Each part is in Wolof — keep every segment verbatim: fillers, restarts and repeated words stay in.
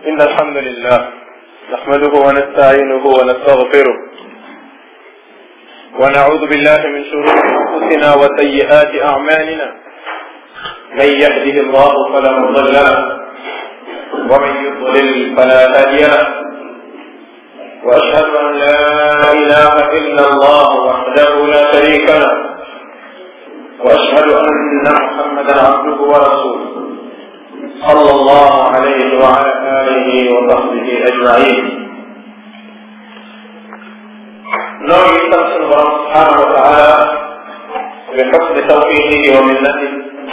إن الحمد لله نحمده ونستعينه ونستغفره ونعوذ بالله من شرور أنفسنا وسيئات أعمالنا من يهده الله فلا مضل له ومن يضلل فلا هادي له وأشهد أن لا إله إلا الله وحده لا شريك له وأشهد أن محمدا عبده ورسوله صلى الله عليه وعلى آله وصحبه أجمعين. نوع يستمسك الله سبحانه وتعالى بحسن توفيقه ومنته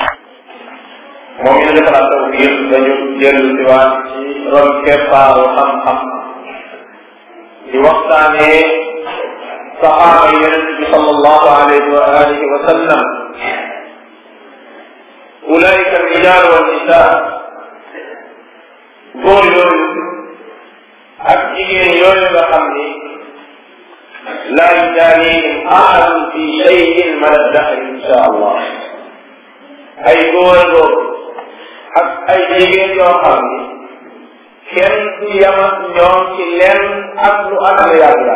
ومن ذكر التوفيق وجل سواه رب كفى وخمخم لوقتانه صحابة النبي صلى الله عليه وآله وسلم أولئك الرجال والنساء góor yooyu ak jigéen yooyu nga xam ni laa yujaanihim ahadun fi shay'in min ad-dahr insha allah ay góor góor ak ay jigéen yoo xam ni kenn du yam ak ñoom ci lenn ak lu àdduna yàlla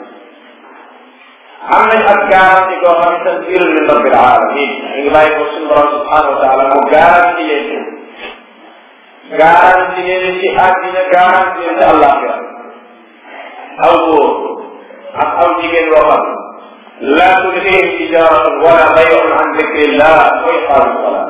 am nañ ak garanti koo xam ne tanziilun min rabbil alamin mi ngi bàyyi ko suñu borom subhanahu wa taala mu garanti leen garanti leen ci àddina garanti leen ci àllaaxira aw góor ak aw jigéen yoo xam laa tulhiihim tijaaratun wala bay'un an dikrillah wa iqaamis salaat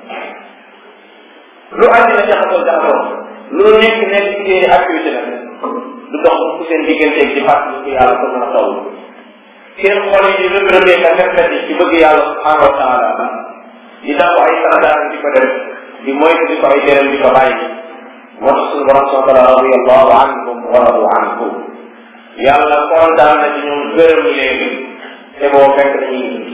lu àddina jaxasoo jaxasoo lu nekk nekk ci seeni activité la du dox ku seen digganteeg di fàttali ko yàlla ko mën a taw seen xol yi di rëbërëbee ka rafet yi ci bëgg yàlla subhanahu wa taala di daw ay sanadaan di ko def di moytu di ko ay tereem di ko bàyyi moo tax suñu borom subhanahu wa taala radiyallahu anhum wa radu anhum yàlla kontaan na ci ñoom gërëm léegi te boo fekk dañuy ngi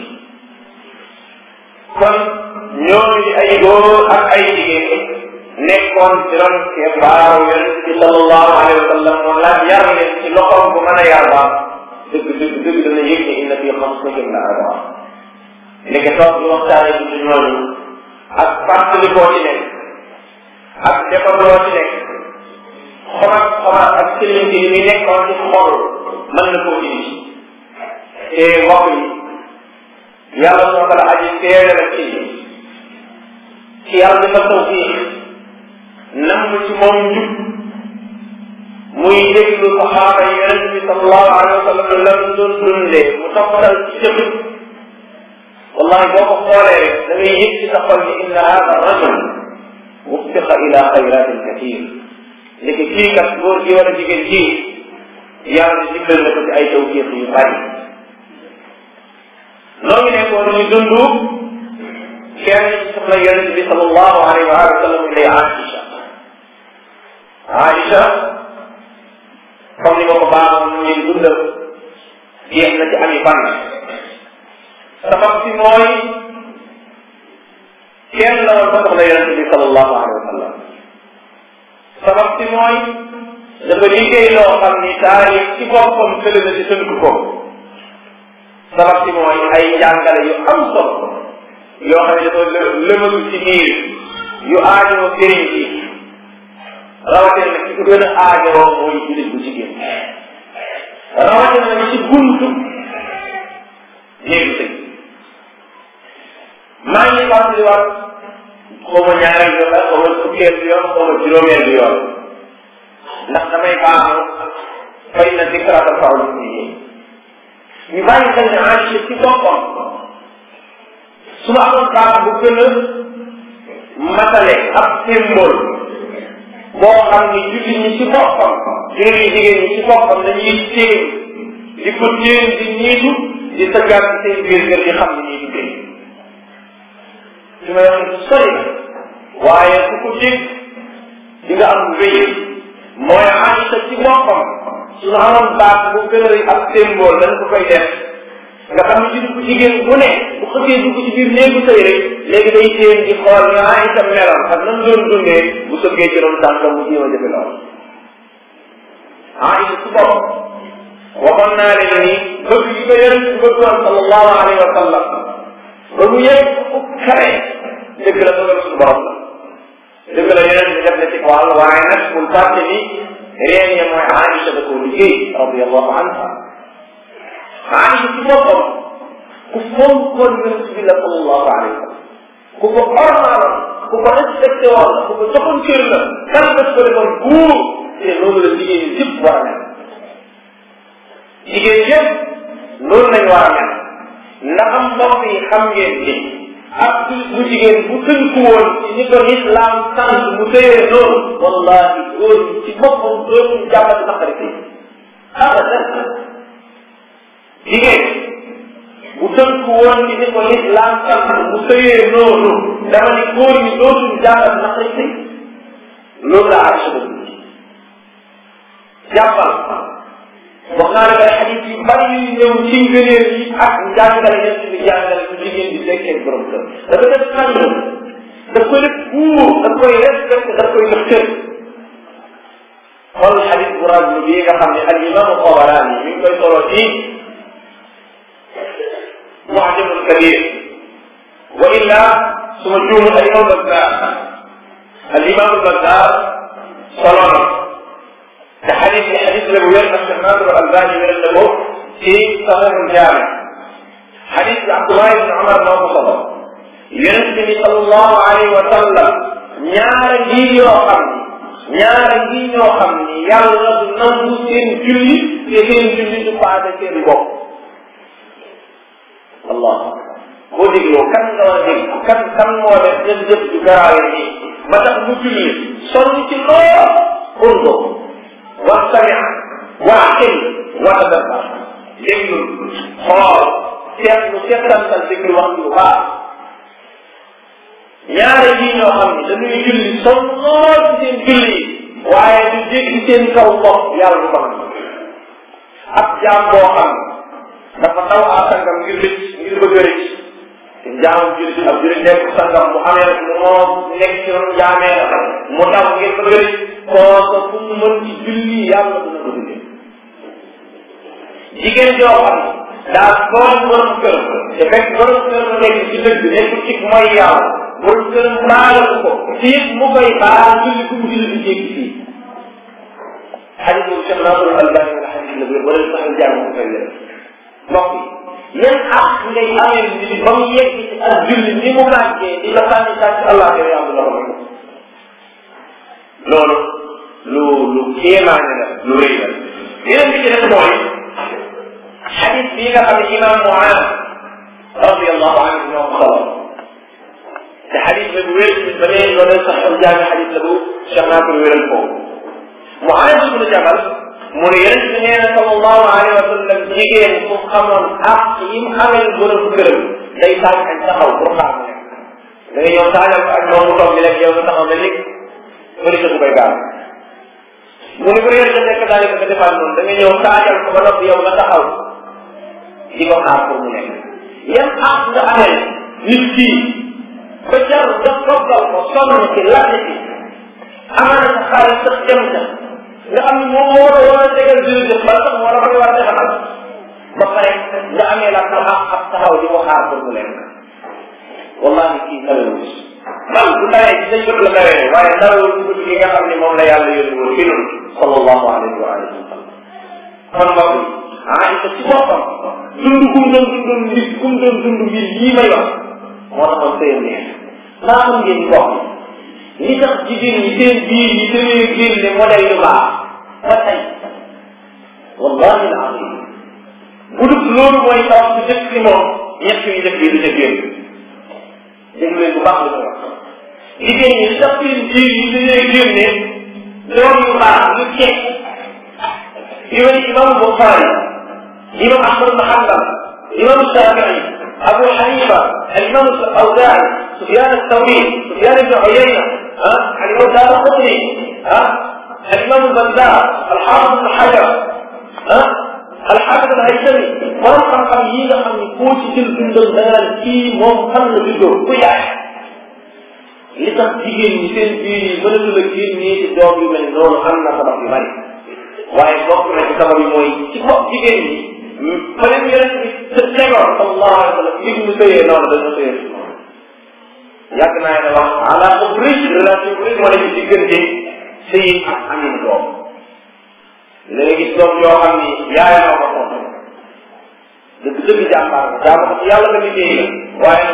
kon ñooñu di ay góor ak ay jigéen nekkoon ci ron keppaaru yonent bi sallallahu alayhi wa sallam moom laa yar leen ci loxoom bu mën a yar ba dëgg dëgg dëgg dana yëg ne inna fi xamsatin la arbaa léegi toog ñu waxtaane ci ñooñu ak fàttalikoo ci nekk ak defandoo ci nekk xomat xomat ak sëriñ bi mi nekkoon ci xol mën na koo indi te mbokk yi yàlla soo ko la aji teere la ci ci yàlla dafa tawfiq nam ci moom njub muy déglu saxaaba yi yonent bi sallallahu alayhi wa sallam lan doon dundee mu toppal ci jëf wallahi boo ko xoolee rek da ngay yëg ci sa xol ni inna hada rajul wuffiqa ila xayratin kathir léegi kii kat góor gi wala jigéen ji yàlla digal na ko ci ay tawfiq yu bari noo ngi nekkoon ñu dund kenn ci soxna yonent bi sallallahu alayhi wa sallam lay Aïcha Aïcha comme ni ma ko baaxoon ñu ngi dundal jeex na ci ami fan sabab si mooy kenn la woon ba soxna yonent bi sallallahu alayhi wa sallam sabab si mooy dafa liggéey loo xam ni taarix ci boppam fële na ci tënk ko sabab si mooy ay njàngale yu am solo yoo xam ne dafa lëmalu ci biir yu aajoo sëriñ bi rawatina nag ci ko gën a aajoo mooy jullit bu jigéen rawatina nag ci buntu néegu sëy maa ngi fàttaliwaat xaw ma ñaareel bi yoon xaw ma fukkeel bi yoon xaw ma juróomeel bi yoon ndax damay baaxu fay na dikrata fawlu nii ñu bàyyi xel ne Aïcha ci boppam su ma amoon baax bu gën a matale ab symbole boo xam ni jullit ñi ci boppam jullit ñi jigéen ñi ci boppam dañuy téen di ko téen di ñiitu di tëggaat ci seen biir kër di xam ni ñuy duggee su ma yoon sori na waaye ku ko dégg di nga am wéy mooy Aïcha ci boppam su ma amoon baax bu gën a ab symbole dañ ko koy def nga xam ne jullit bu jigéen bu ne bu xësee dugg ci biir néegu sëy rek léegi day téen di xool nga Aïcha meloon ak nan doon dundee bu sëggee ci doon tànk mu jéem a jëfe lool Aïcha su bopp waxoon naa leen ni bëgg gi ko yonent bi bëggoon sallallahu alayhi wa sallam ba mu yëg fu kare dëgg la dogal suñu borom la dëgg la yeneen bi def na ci ko wàll waaye nag bul fàtte ni reen ya mooy Aïcha da koo liggéey radiyallahu anha Aïcha ci boppam ku fonkoon yonent bi la sallallahu alayhi wa sallam ku ko ormaaloon ku ko respecté woon la ku ko joxoon cër la kan daf ko defoon buur te loolu la jigéen ñi yëpp war a mel jigéen yëpp loolu lañ war a mel ndax am mbokk yi xam ngeen ni ak bu jigéen bu tënku woon ci ni ko islam sant mu téyee loolu wallahi góor ñi ci boppam dootuñ jàppati naqari fi abadan jigéen bu tënku woon ci ni ko islam sant mu téyee loolu dama ni góor ñi dootuñ jàppati naqari fi loolu la ak suba jàppal wax naa ne ay xadis yu bari yu ñëw ci ngëneel yi ak njàngale ñett bi jàngale su jigéen di fekkee borom kër dafa def sang daf koy def buur daf koy respecté daf koy def cër xool xadis bu raglu bii nga xam ne al imam Tabarani mi ngi koy solo ci Mu'jamul Kabir wa illa suma juumu al imam Bazzar al imam Bazzar solo na te xadis yi xadis la bu wér ndax Cheikh Nasir al-Albani wéral na ko ci Sahihul Jaami xadis bi Abdullah ibn Umar moo ko solo yonent bi sallallahu alayhi wa sallam ñaara ngi yoo xam ni ñaara ngi ñoo xam ni yàlla du nangu seen julli te seen julli du paase seen bopp allah boo dégloo kan nga war a dégg kan kan moo def seen jëf ju garaawe nii ba tax mu julli sonn ci lool urdo wastamia waaqil watadabbar déglu xool seetlu seetantal déglu wax bu baax ñaare yi ñoo xam ne dañuy julli sonn lool ci seen julli waaye du jéggi seen kaw bopp yàlla du ko mën ab jaam boo xam dafa taw a sangam ngir rëcc ngir bëgg a rëcc te jaam julli ab julli nekk sangam mu amee rek mu moo nekk ci ron jaamee la mu taw ngir bëgg a rëcc kooka fu mu mën ci julli yàlla dina ko dundee jigéen joo xam daa borom borom kër te fekk borom kër nekk ci dëgg nekk ci mooy yàlla borom kër baalal ko fii mu koy baal julli ku mu julli di jéggi fii xadis boobu Cheikh Nasir al-Albani wala xadis la wala sax jàng ko koy wér mbokk yi yan ak ngay amee julli ba mu yegg ci ak julli ni mu màggee di la sànni sànni allah yow yaa ngi la ko loolu lu lu kéemaane la lu rëy la yeneen bi ci des mooy xadis bii nga xam ne imam Muaaz radiyallahu anhu ñoo ko solo te xadis la bu wér ba léegi loolu sax xam jaami xadis la bu Cheikh Nasir wéral ko Muaaz ibn Jabal mu ne yonent bi nee na sallallahu alayhi wa sallam jigéen ku xamoon ak yi mu xamee borom këram day taaj ak taxaw pour xaar mu nekk da nga ñëw taajal ko ak moom mu toog bi rek yow nga taxaw ba léegi bëri na bu koy gaal mu ne ko yéen a nekk daal nga defaat noonu da nga ñëw taajal ko ba noppi yow nga taxaw di ko xaar pour mu nekk yan ak nga amee nit kii ba jar nga toggal ko sonn ci lakk ci amaana sa xaalis sax jëm ca nga xam ne moom moo war a war a tegal jërëjëf ba sax war a koy war a defal ba pare nga amee la ak ak taxaw di ko xaar pour mu lekk wallahi kii nawewul man bu tawee ci dañ bëgg la tawee waaye nawewul bu bëgg gi nga xam ne moom la yàlla yónni woon ci ñun sallallahu alayhi wa alihi wa sallam kon mbokk yi Aïcha ci boppam dund kum doon dundoon nit kum doon dund mbir yii may wax moo taxoon sëyam neex naa xam ngeen mbokk li tax jigéen ñi seen biir yi tëwee génne modèle yu baax ba tey wallahi alazim bu dul loolu mooy tax ci dëkk ci moom ñett yu dëkk yi du ca génn dégg leen bu baax la ko wax jigéen ñi li tax seen biir yi tëwee génne doom yu baax yu ceeb yu mel imam Bukhari imam Ahmad ibn Hanbal imam Shafi'i Abu Hanifa al-imam al-Awza'i Sufyan al-Thawri Sufyan ibn Uyayna ah al-imam Daraqutni ah al-imam al-Bazzar al-Hafiz ibn Hajar ah al-Hafiz al-Haythami borom xam-xam yi nga xam ne koo ci jël dundal da nga naan kii moom fan la juddoo ku yaay li tax jigéen ñi seen biir yi mënatu la génnee ci doom yu mel noonu am na sabab yu bari waaye bokk na ci sabab yi mooy ci bopp jigéen ñi fa leen yonent bi sa tegoon sallallahu alayhi wa sallam dig mu sëyee noonu dañu sëyee noonu yàgg naa ne wax ala ko riche relation bu riche moo nekk ci diggante sëy ak amin doom da nga gis doom yoo xam ni yaayam moo ko tontu dëgg dëgg jàmbaar jàmbaar ko ci yàlla nga liggéey la waaye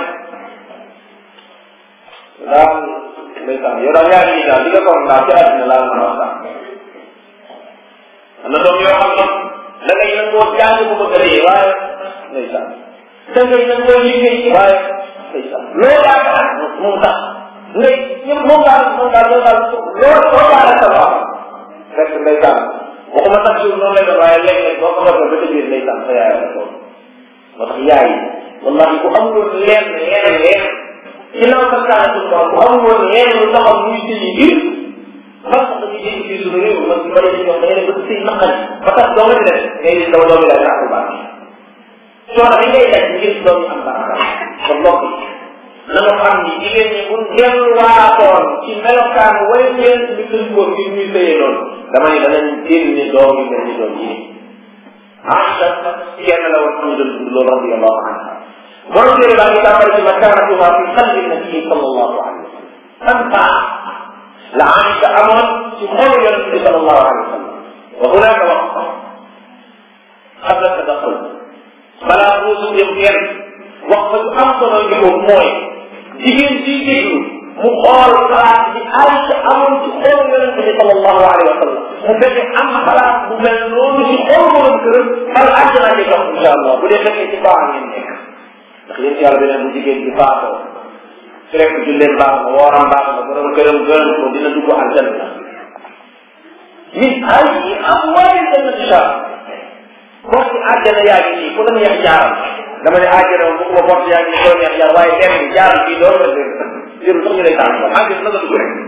daal ndeysaan yow daal yaa ngi daal di nga ko daal ci àddina laa mën a wax daal am na doom yoo xam ne da ngay nangoo jàng bu bëgg a dee waaye ndeysaan da ngay nangoo liggéey waaye ndeysaan loolu yaakaar moom tax ngay ñëpp moom daal moom daal moom daal loolu loo jaare sa wax fekk ndeysaan waxuma sax jour noonu lay def waaye léeg-léeg boo ko defee ba ca biir ndeysaan sa yaay la toog moo tax yaay wallahi bu amuloon leen leen leen ginnaaw sa kaana suñu borom bu amuloon leen lu taxaw muy sëyi biir man sax dañuy jéggi fii suñu réew man su ma dee ñoom da ngay dem ba sëy naqari ba tax doo nga di def ngay gis daw doomi lay naa ko baax coono bi ngay daj ngir doom yi am baax kon mbokk na nga xam ni jigéen ñi bu delluwaatoon ci melokaan wala leen ñu tëj ko ngir ñuy sëyee noonu dama ne danañ génne doom yi mel ni doom yi Aïcha kenn la woon ñu doon dund loolu radiyallahu anha borom téere baa ngi tàmbali ci makaanatuha fi qalbi nabi sallallahu alayhi wa sallam san baax la Aïcha amoon ci xolu yonent bi sallallahu alayhi wa sallam wa hunaka waqfa qabla tadaxul balaa muusu dem kenn waqfa lu am solo ñu ko mooy jigéen ciy déglu mu xool xalaat bi Aïcha amoon ci xolu yonent bi sallallahu alayhi wa sallam mu fexe am xalaat bu mel noonu ci xolu borom këram xal àjjana di dox incha allah bu dee fekkee ci baax ngeen nekk ndax yéen ci yàlla beneen bu jigéen bi faatoo fekk julleen baax na wooram baax na borom këram gërëm ko dina dugg aljanna min ay am waaye dana incha boo ci àjjana yaa ngi nii ku la neex jaaral dama ne àjjana bu ko bort yaa ngi nii doo neex jaar waaye benn bi jaaral fii doo la dégg jërul sax ñu lay tànn ba àjjana na nga dugg rek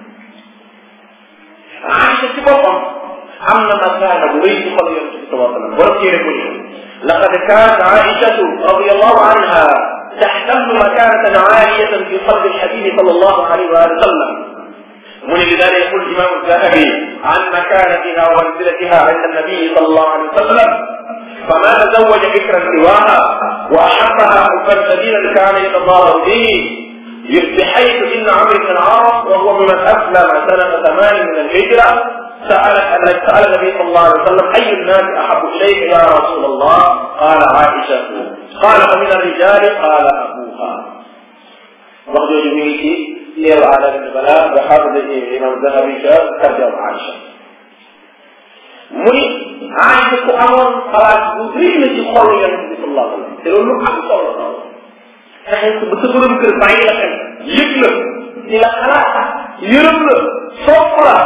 Aïcha ci boppam am na masaala bu rëy ci xol yonent bi sallallahu alayhi wa sallam borom téere ko ni laqad kaanat Aïchatu radiyallahu anha taxtamlu makaanatan aaliyatan fi qalbi al-habibi sallallahu alayhi wa sallam mu ne li daal yaqul imam az-Zahabi an makaanatiha wa manzilatiha inda an-nabi sallallahu alayhi wa sallam فما تزوج بكرا سواها واحبها حبا شديدا كان يتظاهر به بحيث ان عمرو بن العاص وهو ممن اسلم سنه ثمان من الهجره سال سال النبي صلى الله عليه وسلم اي الناس احب اليك يا رسول الله؟ قال عائشه. قال فمن الرجال قال ابوها. وخرج به سير على البلاء وحافظ الامام الذهبي ترجم عائشه. muy Aïcha ku amoon xalaat bu rëy la ci xol yonent bi sallallahu alayhi wa sallam te loolu lu am solo la fexe ba sa borom kër bàyyi la xel yëg la di la xalaat yërëm la sopp la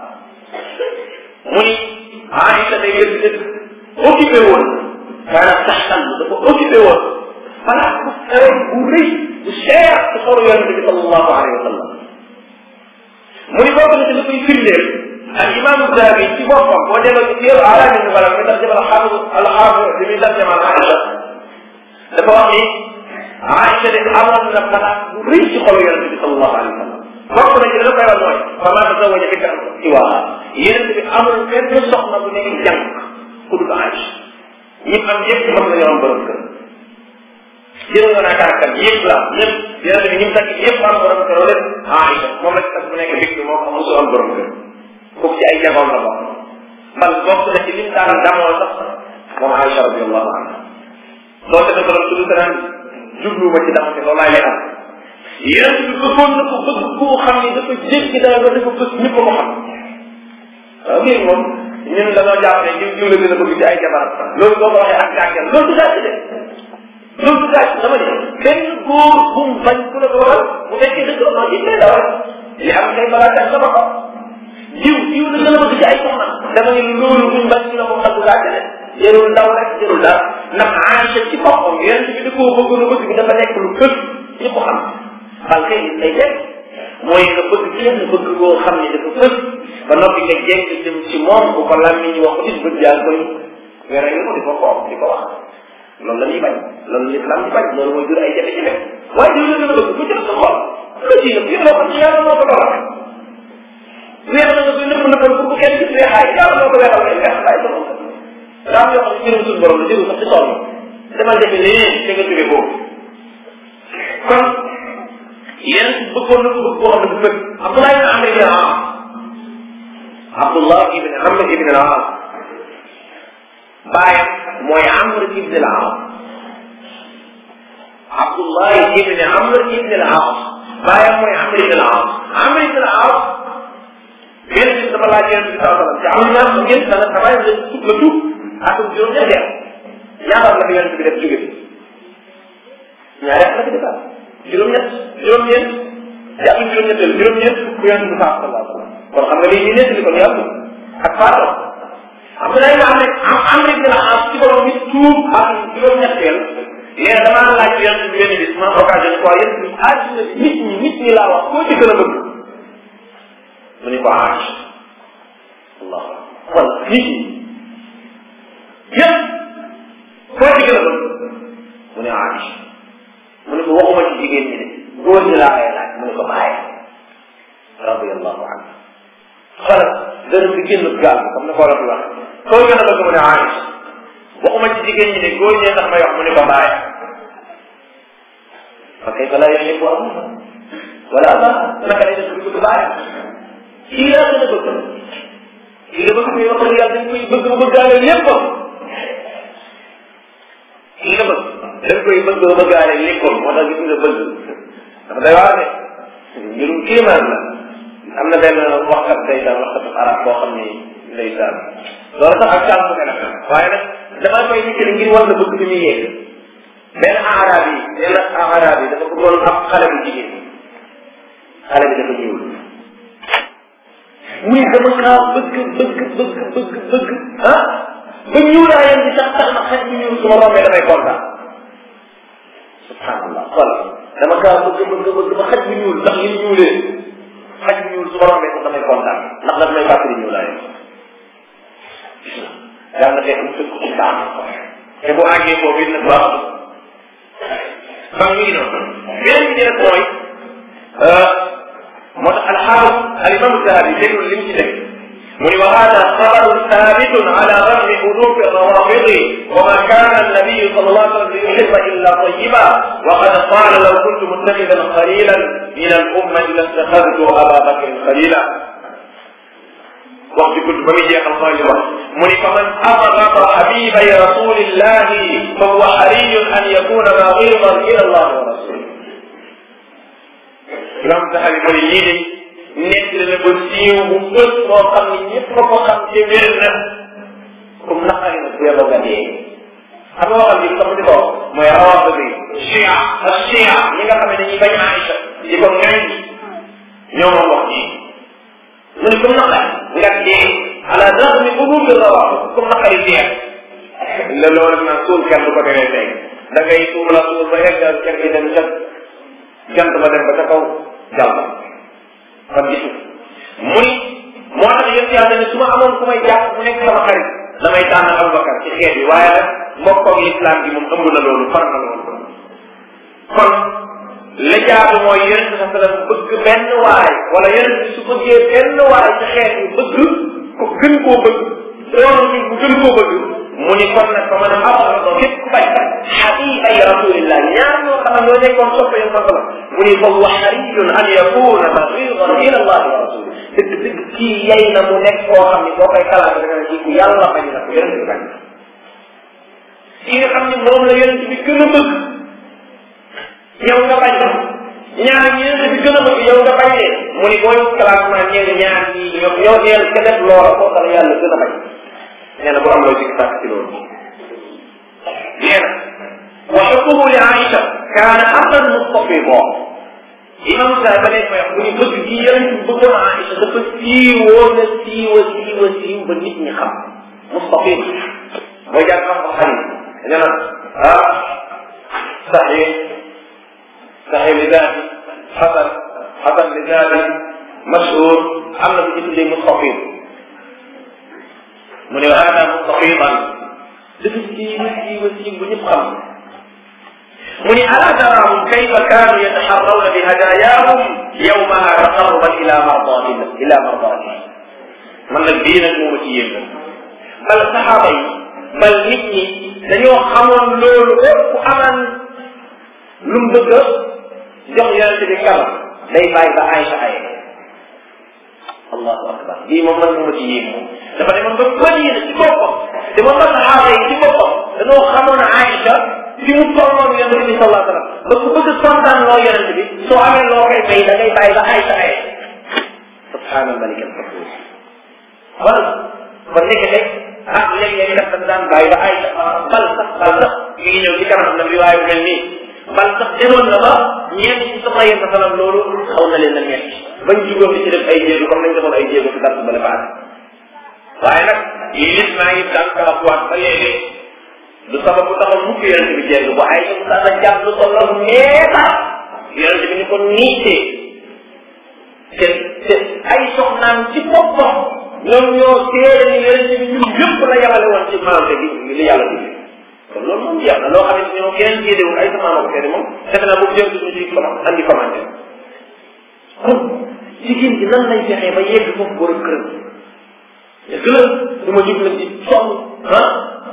muy Aïcha day gën di occupé woon maanaam taxtan dafa occupé woon xalaat bu xew bu rëy bu cher ci xol yonent bi sallallahu alayhi wa sallam mu ni bokk na ci li koy firndeel al imam Zahabi ci boppam boo delloo ci téeru alaami nubala mi tarjama alxaafis alxaafis bi muy tarjama Aïcha dafa wax ni Aïcha de amoon na xalaat bu rëy ci xolu yonent bi sallallahu alayhi wa sallam bokk na ci la koy wax mooy fama tazawaja bikran siwaaha yonent bi amul benn soxna bu nekk jàng ku dul Aïcha ñi am yëpp xam nañu am borom kër jël nga naa kàrkan yëpp la ñëpp yonent bi ñi mu takk yëpp am borom kër wala Aïcha moom la takk bu nekk big bi moom mosul am borom kër kooku ci ay jagoom la bokk man bokk na ci lim daan damoo sax moom Aïcha radiyallahu anha loolu dafa doon tudd tanaan jubluwuma ci dama te loolu laay lay am yéen bi bëggoon na ko bëgg koo xam ni dafa jéggi daal ba dafa bëgg ñëpp ko xam waaw léegi moom ñun dañoo jàpp ne jiw jiw la gën a bëgg ci ay jabar loolu boo ko waxee ak gàcceel loolu du gàcc de loolu du gàcc dama ne benn góor bu mu bañ ku la ko waxal bu fekkee dëgg la noonu it lay dawal li am kay balaa tax sama ko jiw jiw la gën a bëgg ci ay soxna dama ne loolu buñ bañ ñu ne ko xam du gàcc de jërul ndaw rek jërul dara ndax Aïcha ci boppam yonent bi da koo bëggoon a bëgg bi dafa nekk lu kër ñu ko xam xal kay lay def mooy nga bëgg kenn bëgg koo xam ne dafa kër ba noppi nga jeng jëm ci moom bu ko lan ni ñu wax ko ci bëgg yaa koy wera ngi ko di ko xoom di ko wax loolu la ñuy bañ loolu l'islam di bañ loolu mooy jur ay jafe-jafe waaye jiw la gën a bëgg bu jël sa xol nga ci nëpp yéen loo xam ne yàlla moo ko doon weex na nga koy nëpp nëppal pour bu kenn gis weexaay yàlla moo ko weexal ngay weex bàyyi sa bopp daa am yoo xam ne jërum suñu borom la jërum sax ci tool demal defe leneen te nga jóge boobu kon yéen bëggoon na ko bëgg koo xam ne bëgg Abdullah ibn Amr ibn al-As Abdullah ibn Amr ibn al-As baayam mooy Amr ibn al-As Abdullah ibn Amr ibn al-As baayam mooy Amr ibn al-As Amr ibn al-As benn bis dama laaj yéen bi saa sallam te am na ngeen dana xabaay la tuub la tuub atum juróom-ñetti at ñaata la fi yonent bi def jóge ñaari at la fi defaat juróom-ñett juróom-ñeent yàlla juróom-ñetteel juróom-ñeent ku yonent bi saa sallam kon xam nga lii ñu nekk ni kon yàlla ak faatu am na am am am rek la am ci borom bi tuub ak juróom-ñetteel nee na damaa laaj yonent bi benn bis ma occasion quoi yéen bi àddina nit ñi nit ñi laa wax koo ci gën a bëgg mu ni ko Aïcha allah kon nit ñi yëpp koo ci gën a bëgg mu ne Aïcha mu ne ko waxuma ci jigéen ñi de góor ñi laa koy laaj mu ne ko bàyyi radiyallahu anhu xoolal dana fi génn gaal comme ne ko la fi wax koo gën a bëgg mu ne Aïcha waxuma ci jigéen ñi de góor ñee tax may wax mu ne ko bàyyi fa kayfa laa yuhibbu abadan wala Allah naka lay def di bëgg bàyyi kii laa gën a bëgg kii la bëgg muy wax ak yàlla dañ koy bëgg ba bëggaale lépp kii la bëgg dañ koy bëgg ba bëggaale lépp moo tax gis nga bëgg dafa day waar de mbirum kéemaan la am na benn waxkat ndeysaan waxkatu arab boo xam ni ndeysaan loolu sax ak càmm ne la waaye nag damaa koy nit ngir war na bëgg fi muy yegg benn arab yi benn arab yi dafa bëggoon ab xale bu jigéen xale bi dafa ñuul muy dama kaa bëgg bëgg bëgg bëgg bëgg ah ba ñuulaayam bi sax tax na xaj bi ñuul su ma rombee damay kontaan subhanallah xool dama kaa bëgg bëgg bëgg ba xaj bi ñuul ndax li ñuulee xaj bi ñuul su ma rombee sax damay kontaan ndax daf may fàttali ñuulaayam gis na daal na fekk mu fekk ci saam te bu àggee foofu it nag baaxul kon ñu ngi noonu beneen bi def mooy moo tax alxaafis alimam Zahabi déglu li mu ci def mu ni wa hada xabarun thabitun ala ragmi udufi rawafidi wa ma kana annabiyu sallallahu alayhi wa sallam yuhibba illa tayyiba wa qad qala law kuntu muttaxidan xalilan min al ummati lastaxadtu aba bakrin xalila wax ci gudd ba muy jeexal mooy li wax mu ni fa man abghada habibay rasulillahi fa huwa hariyun an yakuna baghidan ila allah wa rasulih imam Zahabi mu ne lii de nekk na ba siiw bu bët boo xam ne ñëpp ko ko xam te wér na comme naqari na bu yeboo nga dee xam nga waxal bi comme di ko mooy rawaaba bi chia ak chia ñi nga xam ne dañuy bañ Aïcha di ko ngañ ñoo moom wax nii mu ne comme naqari nga dee ala raxmi ubud rawaaba comme naqari dee la loolu nag suul kenn du ko teree tey da ngay suul la suul ba yegg kenn gi dem jot jant ba dem ba ca kaw jàll kon gis mu ni moo tax yéen yàlla ne su ma amoon ku may jàpp mu nekk sama xarit damay tànn Abubakar ci xeet bi waaye nag mbokkoog lislaam gi moom ëmb na loolu far na loolu kon la jaadu mooy yonent sa sallam bëgg benn waay wala yonent bi su bëggee benn waay ci xeet bi bëgg ko gën koo bëgg doonu bi bu gën koo bëgg mu ni kon nag fa mën a abado képp ku bañ xabibay rasulillah ñaar ñoo xam ne ñoo nekkoon soppe yo sa sallam mu ni fa huwa hariyun an yakuna baghidan ila allah wa rasulih dëgg dëgg kii yay na mu nekk koo xam ni boo koy xalaat da nga ne kii ku yàlla bañ na ko yonent bi bañ kii nga xam ni moom la yonent bi gën a bëgg yow nga bañ ñaar ñi yonent bi gën a bëgg yow nga bañ leen mu ni booy classement ñeenti ñaar ñi ñoo ñoo ñeel ka def loola koo xam yàlla gën a bañ nee na bu am loo ci sàkk ci loolu nee na wa xukmuhu li Aïcha kaana amran mustafida imam sa ba nekk wax bu ñu bëgg gi yonent bi bëggoon Aïcha dafa siiwoo na siiwa siiwa siiw ba nit ñi xam mustafid mooy jàng xam ko xarit nee na ah saxih saxih li daati xasan xasan li daati mashhur am na bu ci tuddee mustafid mu ne hada mustafidan dafa siiwa siiwa siiw ba ñëpp xam mu ni ala taraahum kayfa kaanu yataxarrawna bi hadayaahum yawmaha taqarruban ila mardatina ila mardatina man nag bii nag moo ma ci yéen bal saxaaba yi bal nit ñi dañoo xamoon loolu ku aman lu mu bëgg a jox yonente bi kala day bàyyi ba Aïcha ay allahu akbar lii moom man ma ci yéem moom dafa demoon ba Madina ci boppam demoon ba saxaaba yi ci boppam dañoo xamoon Aïcha fi mu tolloon yonent bi sallallahu alayhi wa sallam ba ku bëgg kontaan loo yonent bi soo amee loo koy fay da ngay bàyyi ba Aïcha ay subhaanal malik al qudus wala kon nekk de ah léeg-léeg kat dañ daan bàyyi ba Aïcha bal sax bal sax mi ngi ñëw ci kanam na riwaaya bu mel nii bal sax demoon na ba ñeent ci soxna yéen sa salam loolu xaw na leen a metti bañ jugoon di ci def ay jéego comme nañ defoon ay jéego ci dars ba la baat waaye nag yi lis maa ngi daan kala waat ba léegi du sabab bu taxaw mukk yonent bi jéego bu ay sa sa jàpp lu tolloo meeta yonent bi ni ko niitee te te ay soxnaam ci boppam ñoom ñoo seede ni yonent bi ñun yëpp la yabale woon ci maante gi li yàlla di kon loolu moom jeex na loo xam ne ñoom kenn seedewul ay sama ko seede moom defe naa boobu jëm duñu ci andi commenté kon jigéen gi nan lay fexee ba yegg foofu borom këram est-ce que du ma jub nag ci sonn ah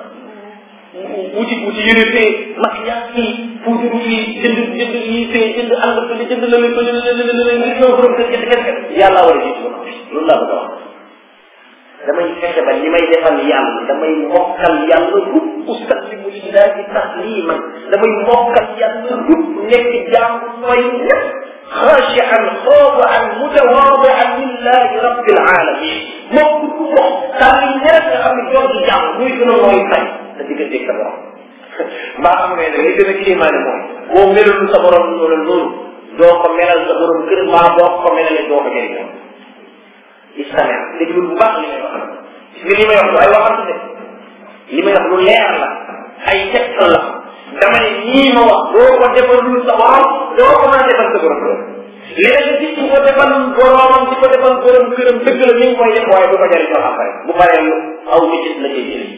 wuti wuti yëre fee maquillage fii poudre fii jënd jënd yii fee jënd ànd fële jënd lële fële lële ngir ñëw borom kër kese kese yàlla war a jiitu ba noppi loolu laa bëgg a wax damay fexe ba li may defal yàlla damay mokkal yàlla rupp usallimu lillahi tasliman damay mokkal yàlla rupp nekk jaamu mooy ñëpp xaashian xaafian mutawaadian lillahi rabbil alamin moom du ko wax saa yu ñëpp nga xam ne jox ci jàmm muy gën a mooy fay sa diggante sa borom mbaa xam nga ne li gën a kéemaane mooy boo melul sa borom loolu loolu doo ko melal sa borom kër mbaa boo ko melalee doo ko jëriñoo istamia déglu bu baax li may wax gis nga li may wax lu ay waxante de li may wax lu leer la ay texte la dama ne ñii ma wax boo ko defalul sa borom doo ko mën a defal sa borom kër léegi ci ci ko defal boromam ci ko defal borom këram dëgg la ñu ngi koy def waaye du ko jëriñoo après bu paree lu aw nit la cay jëriñ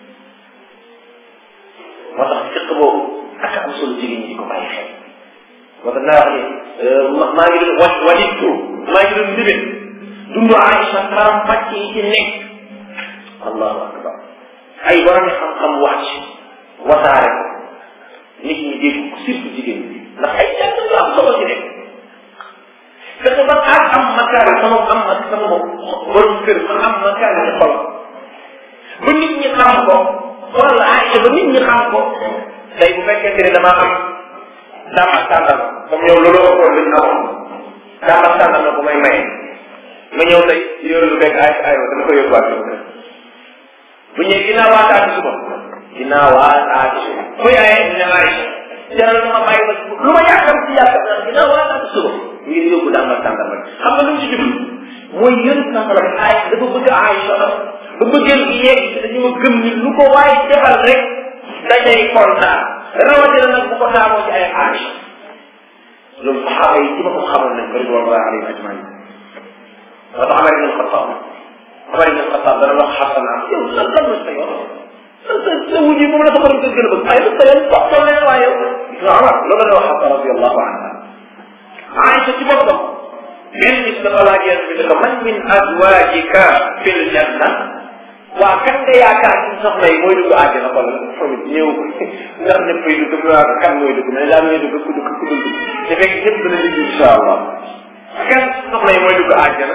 moo tax fiq boobu ak am solo jigéen ñi di ko bàyyi xel moo tax naa wax ni maa ngi doon wa waditu maa ngi doon ndibét dundu Aïcha faram fàcc yi ci nekk allahu akbar ay borom xam-xam wàcc wasaare ko nit ñi dégg ko surtout jigéen ñi ndax ay jàng yu am solo ci nekk fexe ba ak am makaari sama am ak sama borom kër ma am makaari ci xol ba nit ñi xam ko xoolal Aïcha ba nit ñi xam ko tey bu fekkente ne damaa am daam ak tàndal comme yow loolu ëppoon li ñu amoon daam ak tàndal na bu may maye ma ñëw tey yor lu bekk ay aywa dama ko yóbbuwaat sama kër bu ñëwee ginnaaw waataati suba ginnaaw waataati suba mu yaayee dina Aïcha jaral ma bàyyi ba lu ma yàqam ci yàqam na ginnaaw waataati suba ngir yóbbu daam ak tàndal rek xam nga lu mu ci jublu mooy yëri sànq la ay dafa bëgg Aïcha ba bëggeel gi yegg dañoo gëm ni lu ko waaye defal rek dajay kontaan rawatina nag bu ko taamoo ci ay Aïcha loolu saxaaba yi ci boppam xamoon nañ ko ridwanullahi alayhim ajmain moo tax Umar ibn al-Khattab Umar ibn al-Khattab dana wax Xasan am yow lan lan la sa yoon sa sa sa wujj moom la sa borom kër gën a bëgg ay sa yoon wax toll leen waaye gis nga Umar loolu la wax Xasan radiyallahu anha Aïcha ci boppam benn bis dafa laaj yéen bi dafa man min azwajika fil janna waa kan nga yaakaar ci soxna yi mooy dugg àjjana kon foofu ñëw ndax ñëpp koy dugg mu waa kan mooy dugg mais daal mooy dugg ku dugg ku dugg te fekk ñëpp dana dugg incha allah kan soxna yi mooy dugg àjjana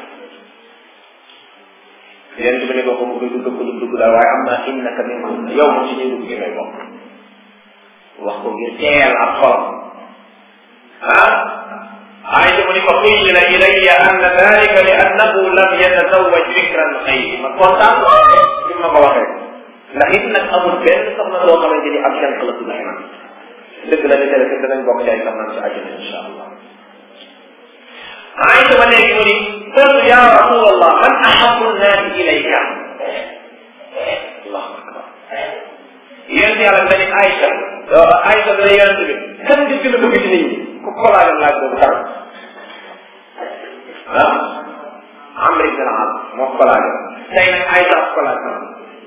yéen bi ne ko ko mu dugg ku dugg daal waaye am naa innaka minhum yow moom si ñuy dugg ci ngay bokk wax ko ngir teel ak xolam ah Aïcha mu ni ko xuyyila ilayya anna dalika li annahu lam yatazawwaj bikran xayri ma kontaan bi ma ko waxee ndax it nag amul benn soxna loo xamante ni ab jànq la tudd Iman dëgg la ne tele danañ bokk ci ay soxnaam ci àjjana incha allah Aïcha ba léegi mu ni qultu ya rasulallah man ahabbu nnaasi ilayka allahu akbar yéen yàlla nga ni Aïcha Aïcha dana yonent bi kan nga gën a bëgg ci nit ñi ku ko laajal laaj boobu dara ah Amr ibn al-As moo ko laajal tey nag Aïcha ko laajal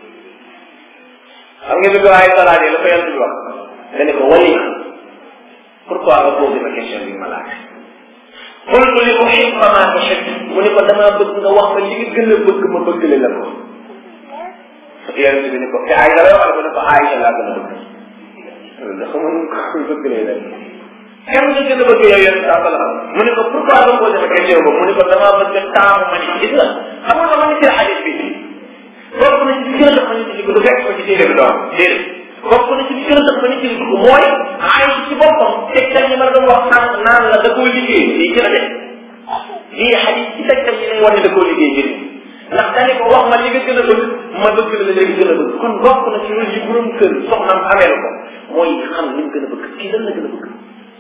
xam nga bi ko Aïcha laajee la ko yonent bi wax nga ne ko wali pourquoi nga posé ma question bi ma laaj qultu li uhibba ma tuhib mu ne ko damaa bëgg nga wax ma li nga gën a bëgg ma bëggale la ko yonent bi ne ko te Aïcha la wax mu ne ko Aïcha laa gën a bëgg loolu dafa mën ko bëggalee la kenn nga gën a bëgg yow yéen saa salaam mu ne ko pourquoi nga posé ma question boobu mu ne ko damaa bëgg taamu ma ni gis nga xam nga dama ni ci xadis bi bokk na ci bi gën a tax ma ni ci ko du fekk ko ci téere bi doon déedéet bokk na ci bi gën a tax ma ni ci ko mooy ay ci boppam tegtal ñi ma doon wax sànq naan la da koo liggéey lii gën a def lii xadis ci tegtal ñi lay wane da koo liggéey ngir ndax dañu ko wax ma li nga gën a bëgg ma bëgg la léegi gën a bëgg kon bokk na ci loolu yi borom kër soxnaam amee ko mooy xam li mu gën a bëgg kii lan la gën a bëgg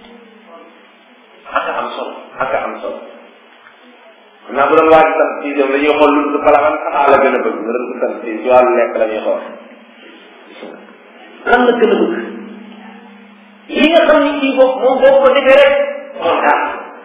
ak am solo ak am solo naa bu doon waaj sant si dem dañuy xool lu bala xam xanaa la gën a bëgg nga doon ko sant si si wàllu lekk la ñuy xool lan la gën a bëgg li nga xam ni kii boobu moom boo ko defee rek moom daal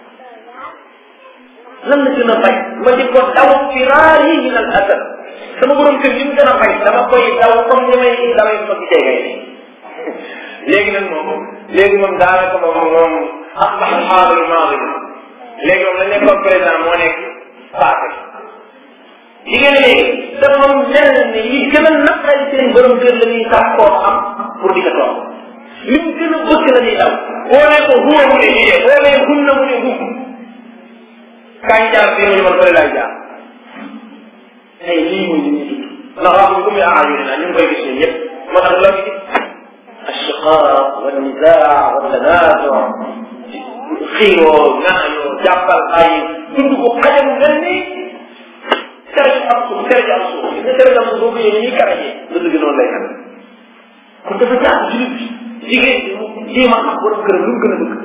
lan la gën a bañ ma di ko daw firaari min al asad sama borom kër li mu gën a bañ dama koy daw comme ni may dawee ma ci jege léegi nag moom léegi moom daanaka moom moom asbax xaaral maadi léegi moom la nekkoon président moo nekk passé jigéen léegi dafa mel ni li gën a naqari seen borom kër la ñuy sax koo xam pour di ko toog li mu gën a bëgg la ñuy daw boo nee ko huwa mu ne yee boo nee hun na mu ne hum kaay jaar fii mu ne man bëri laay jaar tey lii mooy li ñuy dund ndax wax bi comme yaa aayoo naa ñu ngi koy gis ñun ñëpp moo tax loo gis الشقاق والنزاع والتنازع خيرو نعيو جابل اي دندو حاجه مغني ترجع اصول ترجع اصول اذا ترجع اصول بي ني كاري دندو غي نون لاي خا كنت فتا جيب جيجي جيما بورم كرم لو گنا بك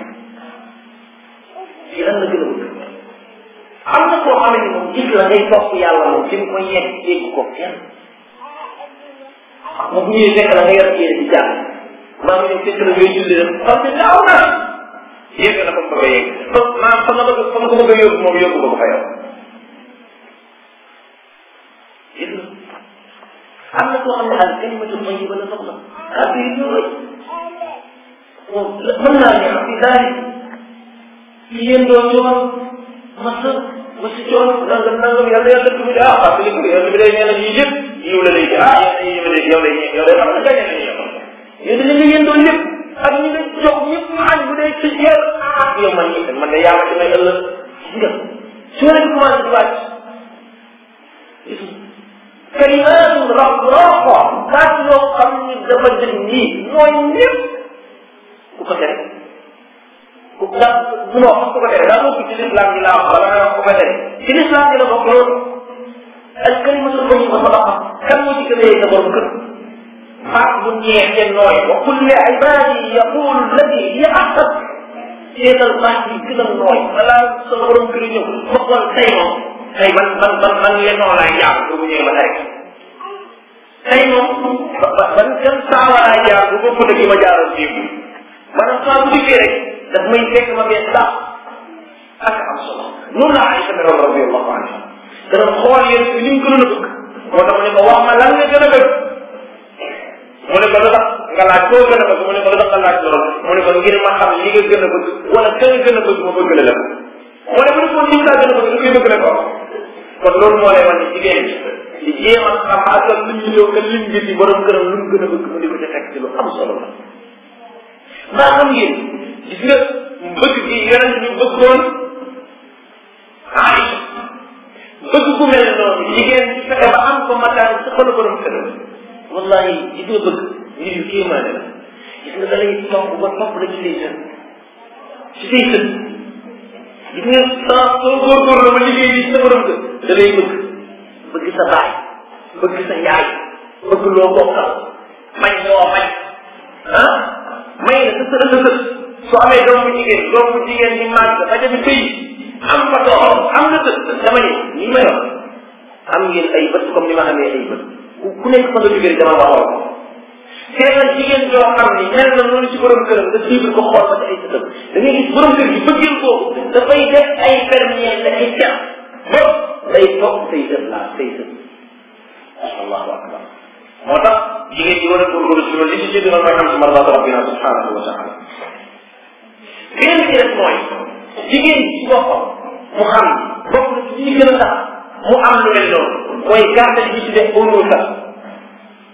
يلان لا گنا بك amna ko xamni mom gis la ngay top yalla mom sim ko yek yek ko ken mo bu ñuy fekk la nga yor yéene ci jàng maa ngi ñëw fekk la ngay julli dem parce que daaw na yéeg na fa mu bëgg a yéeg maa fa nga bëgg fa nga ko bëgg a yóbbu moom yóbbu ko ko fa yow gis nga am na koo xam ne al kalimatu tayyiba la soxla ah bii ñëw rek moom mën naa ne am ci daal ci yéen doo coono masa masi coono nangam nangam yàlla yàlla dëkk bi de ah parce que li ko yàlla bi day nee na yii yëpp yiw la lay ah yow de yow de yow de xam nga gañe nañu yow yow dañu la yëndoo lépp ak ñu ne jox ñëpp ñu añ bu dee ci yéen ah yow man ñi man de yàlla damay ëllëg gis nga su ma leen commencé di wàcc gis nga kalimaatu raf rafa baat yoo xam ni dafa jël nii mooy ñëpp ku ko tere ku daa bu ma wax ku ko tere daa bokk ci l'islam bi laa wax wala nga wax ku ko tere ci l'islam bi la bokk loolu al kalimatu tayyiba sadaqa kan moo ci gën a yee sa borom kër baat bu ñeex te nooy wa qul li ibadi yaqulu allati hiya ahsan seetal baat yi gën a nooy balaa sa borom kër ñëw ba xool tey moom tey ban ban ban ban leçon laay jaar bu ñëwee ma rek tey moom ba ban gën saawa laay jaar bu bokk na ki ma jaaroon fii maanaam saa bu dikkee rek daf may fekk ma bees sax ak am solo noonu la Aïcha mi radiyallahu anha dana xool yéen li mu gënoon a bëgg moo tax mu ne ko wax ma lan nga gën a bëgg mu ne ko lu tax nga laaj koo gën a bëgg mu ne ko lu tax nga laaj loolu mu ne ko ngir ma xam li nga gën a bëgg wala ka nga gën a bëgg ma bëgg la la mu ne bu ne ko li nga gën a bëgg da koy bëgg la ko kon loolu moo lay wan ne jigéen di jéem a xam ak lu ñu ñëw nga lim gi ci borom këram lu mu gën a bëgg mu di ko ca fekk ci lu am solo la maa xam ngeen gis nga bëgg gi yonent ñu bëggoon Aïcha bëgg ku mel noonu jigéen ci fexe ba am ko mataan sa xolu borom kër wallahi gis nga bëgg mbir yu kéemaane la gis nga da lay topp ba topp la ci say sën ci say sën gis nga sa soo góorgóorlu ba liggéey bi sa borom kër da lay bëgg bëgg sa baay bëgg sa yaay bëgg loo bokkal may loo may ah may na sa sën sa sën soo amee doom bu jigéen doom bu jigéen di màgg ba dem sëy am fa doom am na sën dama ni nii may wax am ngeen ay bët comme ni ma amee ay bët ku nekk fa nga jógee dama waxoon ko seetal jigéen joo xam ni mel na noonu ci borom këram nga suivre ko xool ba ci ay sëtam da ngay gis borom kër gi bëggeel ko dafay def ay fermier da ay cax ba day toog say sët laa say sët allahu akbar moo tax jigéen ji war a góorgóorlu ci loolu li ci jiitu mooy xam si mardaatu rabbina subhanahu wa taala beneen bi ci def mooy jigéen ci boppam mu xam bokk na ci ñi gën a tax mu am lu mel noonu mooy gàttal gi ci def au sax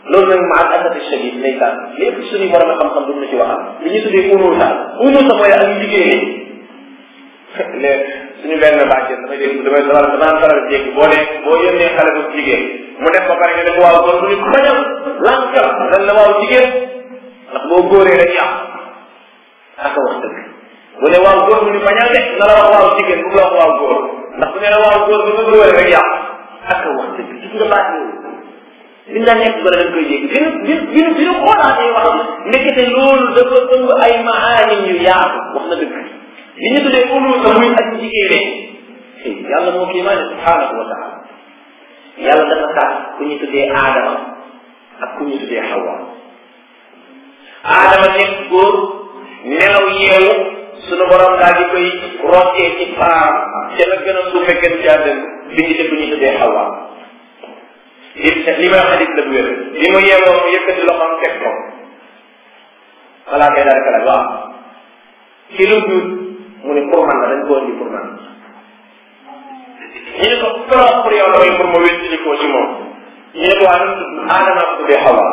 loolu nag maa ngi asati shadid ndeysaan lépp suñu borom a xam-xam du na ci waxal li ñu tuddee unuuta unuuta mooy ak liggéey ne suñu benn bàjjen dafay dégg damay dama dama faral dégg boo ne boo yónnee xale bu jigéen mu def ba pare nga def waaw góor bu ñu bañal lànkal dañ la waaw jigéen ndax boo góoree rek yàq aka wax dëgg bu ne waaw góor bu ñu bañal de na la wax waaw jigéen bu la wax waaw góor ndax bu ne la waaw góor bi nga góoree rek yàq aka wax dëgg gis nga baat yooyu liñ daan nekk bala dañ koy dégg dina dina dina xoolaatee wax ndekete loolu dafa ëmb ay maanim yu yaatu wax na dëgg li ñu tuddee unuuta muy ak jigéen yàlla moo kii maa ne subhanahu wa taala yàlla dafa tax ku ñu tuddee aadama ak ku ñu tuddee xawa aadama nekk góor nelaw yeewu sunu borom daal di koy roccee ci paam te la gën a suufe gën caa dem bindi te ku ñu tuddee xawa li li may xadis la bu wér li mu yeewoo mu yëkkati loxoom teg ko walaa kay daal kala waaw ci lu dul mu ne pour man la dañ ko indi pour man ñu ne ko trop pour yow la mooy pour ma wéttali ko ci moom ñu ne ko waa nu tudd aadama ko tuddee xawa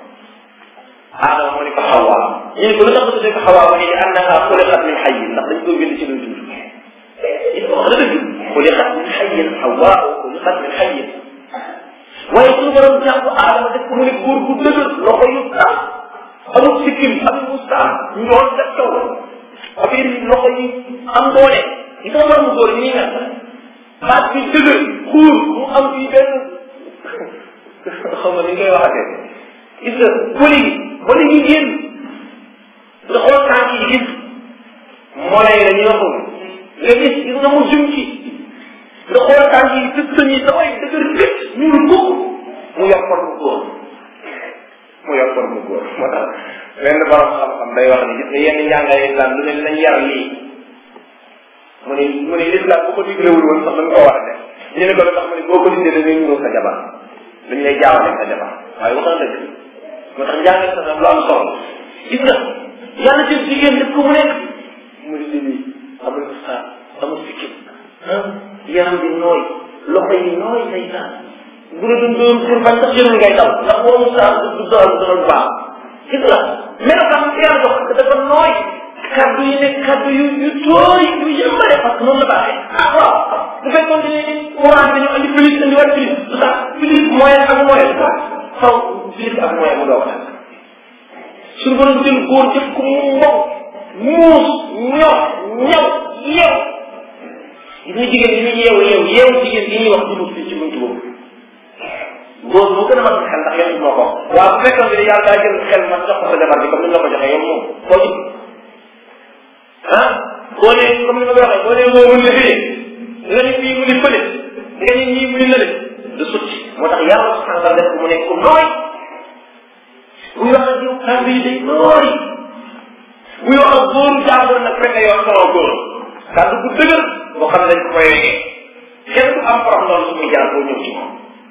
aadama mu ne ko xawa ñu ne ko lu tax tuddee ko xawa mu ne li annaha xuliqat min xayyin ndax dañ ko bind ci lu dund il faut wax dëgg xuliqat min xayyin xawa xuliqat min xayyin waaye suñu borom jàpp aadama def ko mu ne góor gu dëgër loxo yu tax amul sikkim amul mustaam njool def taw affaire yi loxo yi am doole yi nga war mu góor yi nii nag baat bi dëgër xuur mu am fii benn xaw ma ni ngay waxatee gis nga bëli bëli yi génn nga xool tànk yi gis moolay la ñu waxul nga gis gis nga mu jum ci nga xool tànk yi dëgg sañi sa way dëgër rëcc ñuul bukk mu yor forme góor mu yor forme góor moo tax benn borom xam-xam day wax ni gis nga yenn njàngale islam lu ne nañ yar lii mu ne mu ne islam bu ko diglewul woon sax dañ koo war a def ñu ne ko tax mu ne boo ko dindee dañuy ñëw sa jabar dañ lay jaawale sa jabar waaye wax na dëgg moo tax njàngale sa lu am solo gis nga yàlla jël jigéen def ko mu nekk mu ne lii amul sa amul sikkim yaram bi nooy loxo yi nooy say saa bu la doon doon pour bañ sax jëlul ngay daw ndax boobu saa du doon doon baax gis nga melokaan bi yàlla dox dafa nooy kaddu yi nekk kaddu yu yu tooy yu yëmbale parce que noonu la baaxee ah waaw bu fekkoon ne courant bi ñu andi plus andi war plus tout ça plus moyen ak moyen faw plus ak moyen mu doog a suñu borom jël góor def ko mu mboq muus ñor ñaw yeew gis nga jigéen ñi yeewu yeewu yeewu jigéen gi ñuy wax dugub fii ci buntu boobu góor moo gën a mat xel ndax yéen moo ko waaw bu fekkoon ne yàlla daa jël xel ma jox ko sa jabar bi comme ni la ko joxee yow moom foo ci ah boo nee comme ni ma ko waxee boo nee moo mun ne fii nga ni fii mu ni fële nga ni ñii mu ni lële du sotti moo tax yàlla subhanahu wa taala def mu nekk ku nooy buy wax ak yow kàddu yi day nooy buy wax ak góoru jàmbur nag fekk yow sama góor kàddu bu dëgër boo xam ne dañ ko koy wegee kenn du am problème loolu su muy jaar boo ñëw ci moom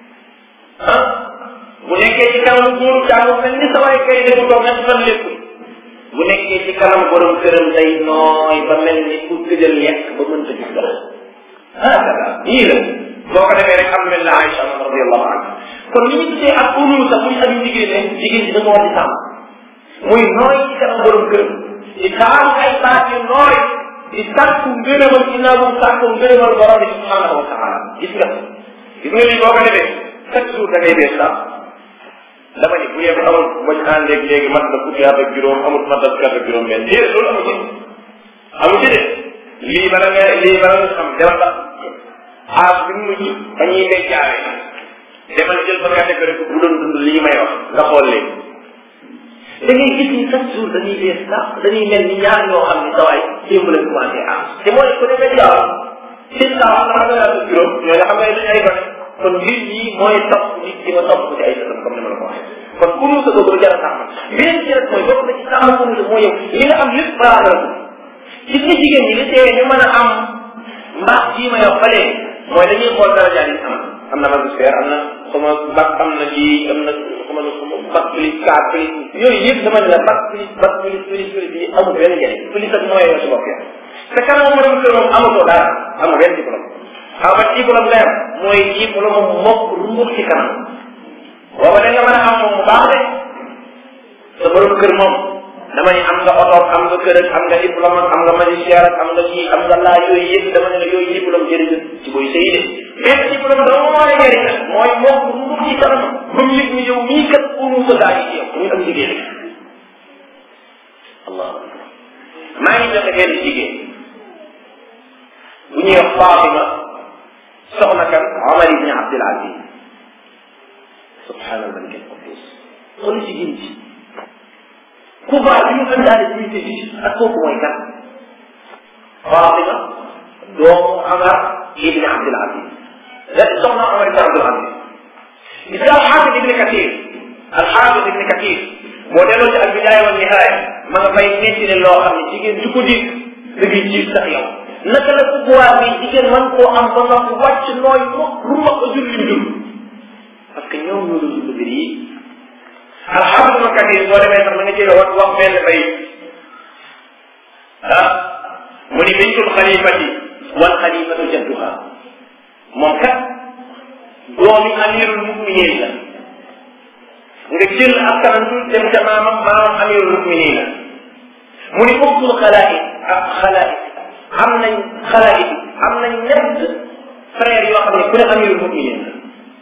ah bu nekkee ci kanam góoru jàmbur mel ni sa waay kay dañu toog nag fan lépp bu nekkee ci kanam borom këram day nooy ba mel ni ku gëjal yekk ba mënta gis dara ah dara yii la boo ko defee rek am mel na Aïcha radiyallahu anha kon li ñu tuddee ak unul sax muy abi jigéen ne jigéen ci dafa war di sàmm muy nooy ci kanam borom këram di taal ay baat yu nooy di sàkku ngërëmal ginnaaw bu sàkku ngërëmal borom bi subhanahu wa taala gis nga gis nga lii boo ko defee chaque jour da ngay dee sax dama ni bu yee amul bañ àndeeg léegi mat na fukki at ak juróom amul mat na fukki at ak juróom benn déedéet loolu amu ci amu ci de lii bala nga lii bala nga xam dara tax aas bi mu mujj ba ñuy ngay jaaree demal jël ba catégorie bu doon dund lii may wax nga xool léegi da ngay gis ni chaque jour dañuy dee sax dañuy mel ni ñaar ñoo xam ni sawaay démb la commencé aas te mooy ko defee jaaw seen saa wax na nga ak juróom ñoo nga xam ne dañ ay gone kon mbir yi mooy topp nit di ma topp ci ay sëtam comme ni ma la ko waxee kon ku ñu sa boobu jar a sàmm beneen ci rek mooy bokk na ci sàmm ku ñu mooy yow li nga am lépp balaa nga la gis nga jigéen ñi li tee ñu mën a am mbaax jii ma yow ba léegi mooy dañuy xool daraja yi am am na magistère am na xama bac am na lii am na xama bac plus quatre plus yooyu yëpp dama ne la bac plus bac plus plus plus yi amul benn njëriñ plus ak mooy yoo si bopp ya te kanam borom kër moom amatoo dara amul benn diplôme xaw ma diplôme leer mooy diplôme mokk rumbux ci kanam booba da nga mën a am moom mu baax de sa borom kër moom dama ne am nga oto am nga kër am nga diplôme am nga magistère am nga kii am nga laa yooyu yëpp dama ne la yooyu diplôme jëriñ ci booy sëy de benn diplôme dama moo la jëriñ nag mooy moom mu ci kanam ba mu yëg ni yow mii kat unu sa daa yi ci yow muy am jigéen allah maa ngi joxe benn jigéen bu ñuy wax Fatima soxna kan Omar ibn Abdul Aziz subhanallah malik al-quddus xool jigéen ci pouvoir bi ñu ëndaale ci nit yi ak kooku mooy kan Fatima doomu Omar ibn Abdul Aziz da soxna Omar ibn Abdul Aziz gis nga al-Hafiz ibn Kathir al-Hafiz ibn Kathir boo delloo ci al-Bidaaya wa Nihaaya ma nga fay netti ne loo xam ne jigéen ju ko dig da ngay jiit sax yow naka la pouvoir bi jigéen man koo am ba nga wàcc nooy mo lu ma ko jur lim jur parce que ñoom ñoo doon dund mbir yi alxames ma kat yi boo demee sax da nga jëlee wax wax benn bay ah mu ni bintul xalifati wal xalifatu jadduha moom kat doomi amirul muminin la nga jël ak kanam dem ca maamam maamam amirul muminin la mu ni uxtul xalaai ak xalaai am nañ xalaai am nañ ñett frère yoo xam ne ku ne amirul muminin la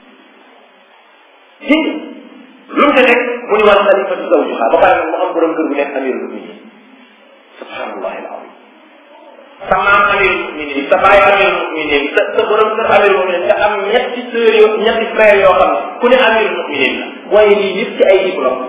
ji lu mu te nekk mu ni wal xalifatu zawjuha ba pare nag mu am borom kër bu nekk amirul muminin subhanallahi alazim sa maam amirul muminin sa baay amirul muminin sa sa borom kër amirul muminin nga am ñetti sœur yoo ñetti frère yoo xam ne ku ne amirul muminin la waaye lii yëpp ci ay diplôme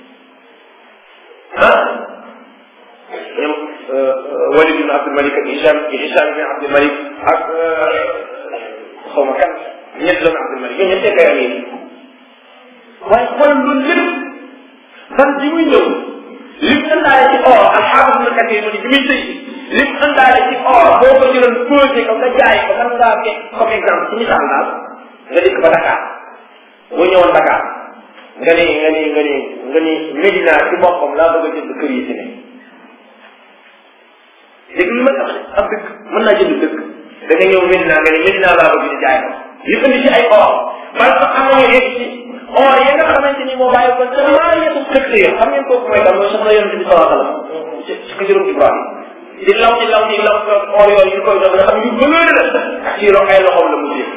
ah ñoom Walid ibn Abdul Malik ak Hicham Hicham ibn Abdul Malik ak xaw ma kan ñett la Abdul Malik ñoom ñettee kay amee waaye xoolal loolu lépp fan ji muy ñëw lim andaale ci or alxaafis ibn Kathir mu ni bi muy sëy lim andaale ci or boo ko jëloon posé ko nga jaay ko man ngaa ke comme exemple ci misaal daal nga dikk ba Dakar boo ñëwoon Dakar nga ni nga ni nga ni nga ni Médina ci boppam laa bëgg a jënd kër yi ci ne léegi li ma tax ab dëkk mën naa jënd dëkk da nga ñëw Médina nga ni Médina laa bëgg di jaay ko li indi ci ay or parce que am nañu egg ci or ya nga xamante ni moo bàyyi ko ca maa yetu secteur xam ngeen kooku mooy kan mooy soxna yonent bi sallallahu alayhi wa sallam ci ci juróom Ibrahim di law di law di law or yooyu ñu koy dox nga xam yu bëggoon la ci ro ay loxoom la mu jëf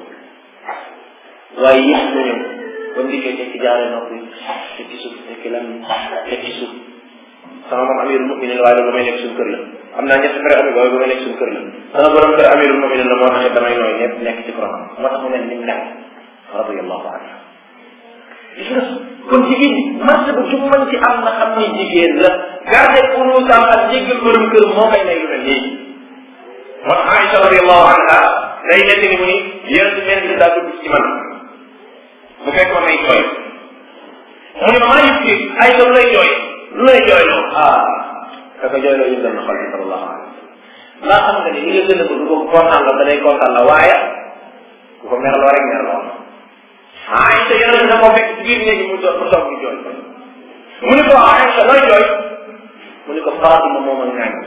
waaye yëpp na ñëw ba ndikkee nekk jaaree nopp yi teg ci suuf nekk lan teg ci suuf sama moom amirul muminin waaye loolu ba may nekk suñu kër la am naa ñetti frère ami waaye ba may nekk suñu kër la sama borom kër amirul muminin la moo tax damay nooy ñëpp nekk ci borom moo tax mu mel ni mu nekk radiyallahu anha gis nga kon jigéen ñi marché ba ju mën ci am na xam ni jigéen la garde unuusam ak jéggal borom kër moo koy may lu mel nii wax Aïcha radiyallahu anha day nekk ni mu ni yéen si mel ni daa dugg ci man bu fekkoon may jooy mu ne ma maa yëg fii ay lu lay jooy lu lay jooyloo ah kaka jooyloo yëngal na xol bi sallallahu alayhi wa sallam laa xam nga ni li nga gën a bëgg ko kontaan la da lay kontaan la waaye ku ko merloo rek merloo Aïcha yéen a ko fekk ci biir néegi mu doon mu toog di jooy mu ne ko Aïcha looy jooy mu ne ko Fatima moom ak ñaañ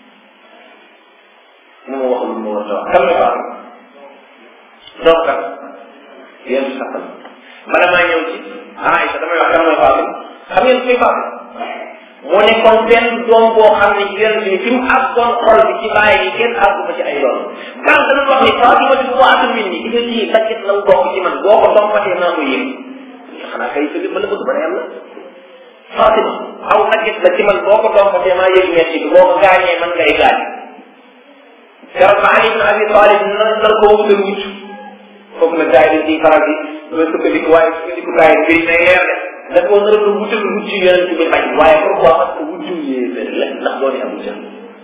mu ma wax lu ma war a wax kan la Fatima donc kat yéen si saxal bala maa ñëw ci Aïcha damay wax kan mooy Fatima xam ngeen kuy Fatima moo nekkoon benn doom boo xam ne yéen bi fi mu àggoon xol bi ci bàyyi yi kenn àggu ma ci ay doom kan dana wax ni Fatima bi bu waatu min ni di nga ji tàggit la bokk ci man boo ko dompatee naa ko yéen xanaa kay sëbi ma la bëgg ba ne yàlla Fatima aw tàggit la ci man boo ko dompatee maa yëg metti bi boo ko gaañee man ngay gaañ garab ba Ali ibn Abi Talib na nar ko wutal wucc foofu la gars yi di faral di loolu sukkandiku waaye sukkandiku gars yi mbiri na yeer de da koo nar a wutal wucc yeneen ci biir bañ waaye pourquoi parce que wuccu yéeféer la ndax dooni Abu Jahl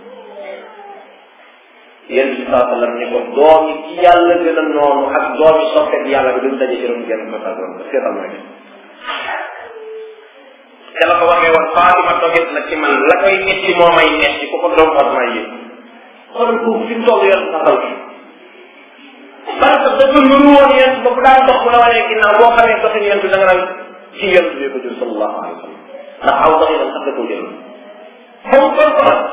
yéen bi saa sallam ne ko doomi ci yàlla gën a noonu ak doomi soppe bi yàlla bi duñ daje ci ron genn ko sa doom seetal mooy def te la ko waxee woon Fatima dogit la ci man la koy netti moo may netti ku ko doom war may yéen xoolal foofu fi mu toll yoon sa xal parce que dafa nuru woon yéen ba bu daan dox bu la wanee ginnaaw boo xamee doxin yéen bi da nga naan ci yéen bi ko jël sallallahu alayhi wa sallam ndax aw doxinam sax da koo jël moom kon ko nag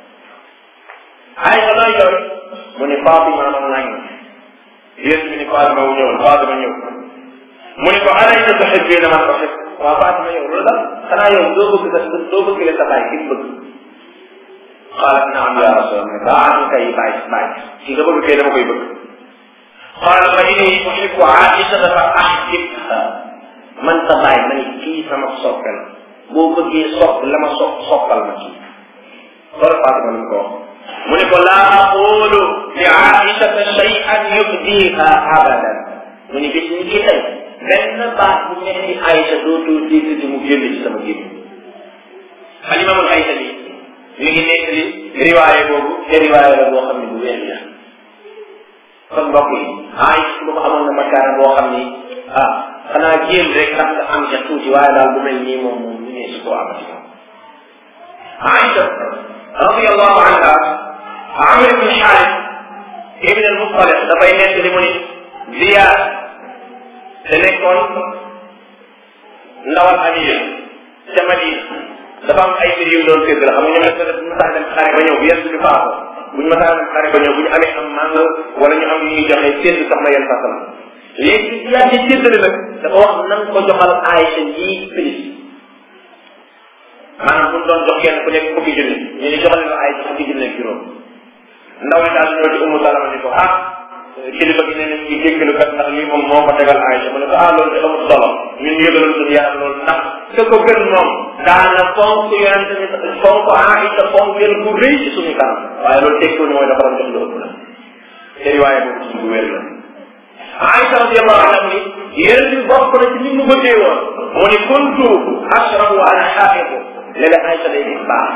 ay sa nooy jooy mu ne Fatima man nañ yéen bi ni Fatima wu ñëwoon Fatima ñëw mu ne ko alaysa tuhibbiina man uhibbu waaw Fatima yow loolu la xanaa yow doo bëgg sa doo bëgg la sa baay ki bëgg qaalat naam ya rasulallah daa am kay baay baay ki nga bëgg kay dama koy bëgg qaala fa inni uhibbu Aïcha fa ahbibha man sa baay ma ne kii sama soppe la boo bëggee sopp la ma sopp soppal ma kii loolu Fatima ni ko wax mu ne ko laa aqulu li Aïcha shay'an yubdiha abadan mu ne bis ni kii tey benn baat bu mel ni Aïcha dootul dégg mu génn ci sama génn alimamul Aïcha bi mi ngi nekk li riwaaye boobu te riwaaye la boo xam ne bu wér la kon mbokk yi Aïcha su ko amoon na makaara boo xam ni ah xanaa jéem rek ndax nga am ca tuuti waaye daal bu mel nii moom moom ñu ne su ko amati moom Aïcha radiyallahu anha Amr ibn Harith ibn al-Muttalib dafay nekk li mu ni Ziyaad te nekkoon ndawal amir ca Madina dafa am ay mbir yu doon sédd la xam nga ñoom nag ñu tax dem xare ba ñëw bu yenn bi faako bu ñu mësaa dem xare ba ñëw bu ñu amee am màng wala ñu am ñu ñuy joxe sédd sax na yenn fasal léegi yaa ci séddale nag dafa wax nan ko joxal Aïcha yii prix maanaam bu ñu doon jox kenn ku nekk fukki junni ñu ni joxal la Aïcha fukki junni ak juróom ndaw yi daal ñoo ci Ummu Salama ni ko ah kilifa gi ne nañ ci jéggalu kat ndax lii moom moo ko tegal Aïcha mu ne ko ah loolu de amul solo ñun yëgaloon suñu yaram loolu ndax te ko gën moom daana fonk yonente ni fonk Aïcha fonk yéen bu rëy ci suñu kanam waaye loolu tekkiwu ni mooy dafa doon jox lu ëpp la te riwaaye boobu ci bu wér la Aïcha radiyallahu anha ni yéen bi bokk na ci ni mu bëggee woon mu ni kuntu ashrabu wa ana xaafiqu léeg-léeg Aïcha day gis baax